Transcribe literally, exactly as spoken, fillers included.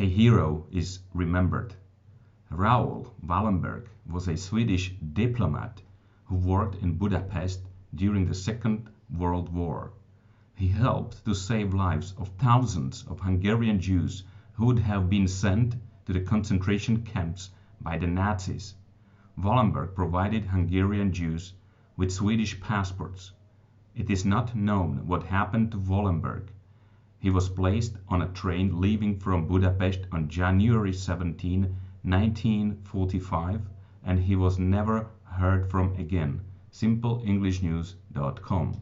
A hero is remembered. Raoul Wallenberg was a Swedish diplomat who worked in Budapest during the Second World War. He helped to save lives of thousands of Hungarian Jews who would have been sent to the concentration camps by the Nazis. Wallenberg provided Hungarian Jews with Swedish passports. It is not known what happened to Wallenberg. He was placed on a train leaving from Budapest on January seventeenth, nineteen forty-five, and he was never heard from again. simple english news dot com